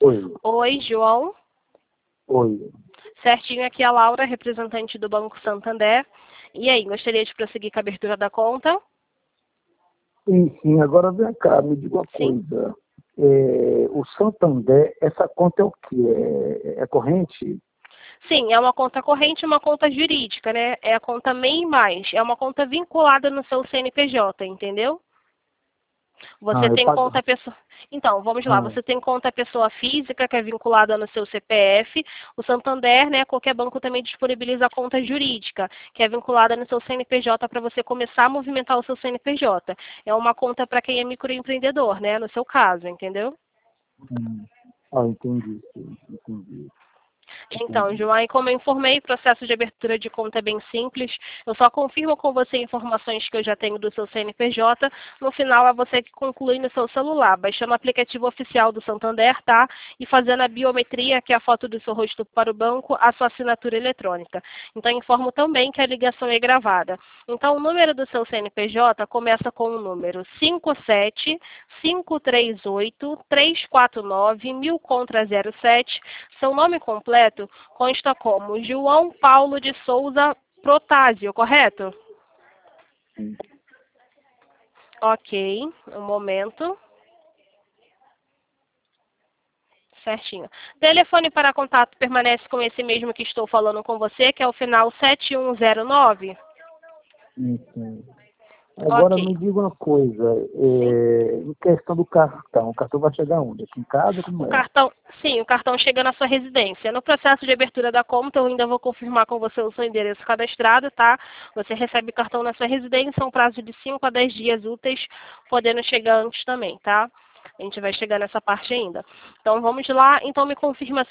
Oi, Oi, João. oi. Certinho, aqui é a Laura, representante do Banco Santander. E aí, gostaria de prosseguir com a abertura da conta? Sim, sim, agora vem cá, me diga uma Sim? coisa. O Santander, essa conta é o quê? É corrente? Sim, é uma conta corrente e uma conta jurídica, né? É a conta MEI+. É uma conta vinculada no seu CNPJ, entendeu? Você Eu tem pago. conta pessoa. Então, vamos lá. Ah, Você tem conta pessoa física que é vinculada no seu CPF. O Santander, né, qualquer banco também disponibiliza a conta jurídica, que é vinculada no seu CNPJ para você começar a movimentar o seu CNPJ. É uma conta para quem é microempreendedor, né, no seu caso, entendeu? hum. Entendi, sim, entendi, Então, entendi. João, aí como eu informei, o processo de abertura de conta é bem simples. Eu só confirmo com você informações que eu já tenho do seu CNPJ. No final, é você que conclui no seu celular, baixando o aplicativo oficial do Santander, tá? E fazendo a biometria, que é a foto do seu rosto para o banco, a sua assinatura eletrônica. Então, informo também que a ligação é gravada. Então, o número do seu CNPJ começa com o número 57-538-349, 1000 contra 07. Seu nome completo consta como João Paulo de Souza Protásio, correto? Sim. Ok, um momento. Certinho. Telefone para contato permanece com esse mesmo que estou falando com você, que é o final 7109? Sim, sim. Agora Ok. me diga uma coisa, Sim. em questão do cartão, o cartão vai chegar onde? Aqui em casa, como O é? cartão, sim, o cartão chega na sua residência. No processo de abertura da conta, eu ainda vou confirmar com você o seu endereço cadastrado, tá? Você recebe o cartão na sua residência, um prazo de 5 a 10 dias úteis, podendo chegar antes também, tá? A gente vai chegar nessa parte ainda. Então, vamos lá. Então, me confirma